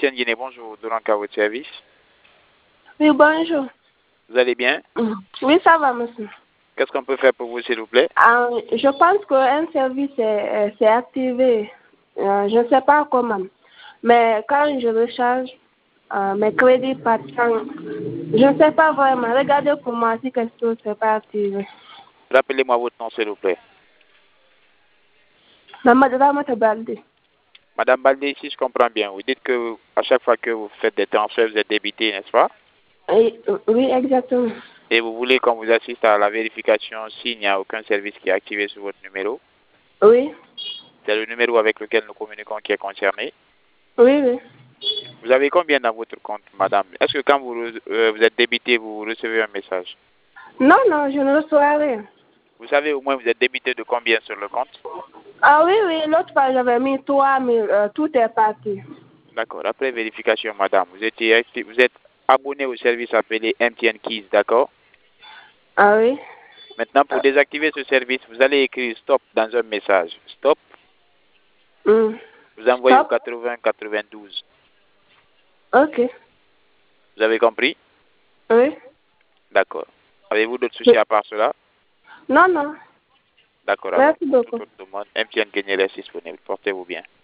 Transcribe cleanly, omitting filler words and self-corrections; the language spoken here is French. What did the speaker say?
MTN Guinée, bonjour, Dolanka, votre service. Oui, bonjour. Vous allez bien? Oui, ça va, monsieur. Qu'est-ce qu'on peut faire pour vous, s'il vous plaît? Je pense qu'un service est activé. Je ne sais pas comment. Mais quand je recharge mes crédits par temps, je ne sais pas vraiment. Regardez pour moi si quelque chose n'est pas activé. Rappelez-moi votre nom, s'il vous plaît. Maman Ramata Balde. Madame Baldé, si je comprends bien, vous dites que à chaque fois que vous faites des transferts, vous êtes débité, n'est-ce pas? Oui, exactement. Et vous voulez qu'on vous assiste à la vérification s'il n'y a aucun service qui est activé sur votre numéro? Oui. C'est le numéro avec lequel nous communiquons qui est concerné. Oui, oui. Vous avez combien dans votre compte, madame? Est-ce que quand vous êtes débité, vous recevez un message? Non, non, je ne reçois rien. Vous savez au moins vous êtes débité de combien sur le compte? Ah oui, oui, l'autre fois j'avais mis 3 000, tout est parti. D'accord. Après vérification, madame, vous êtes abonné au service appelé MTN Keys, d'accord? Ah oui. Maintenant, pour désactiver ce service, vous allez écrire stop dans un message. Stop. Vous envoyez au Stop. 80 92. Ok. Vous avez compris? Oui. D'accord. Avez-vous d'autres soucis à part cela? Non, non. D'accord. Alors, Merci pour toute beaucoup. autre demande, MTN Guinée reste disponible. Portez-vous bien.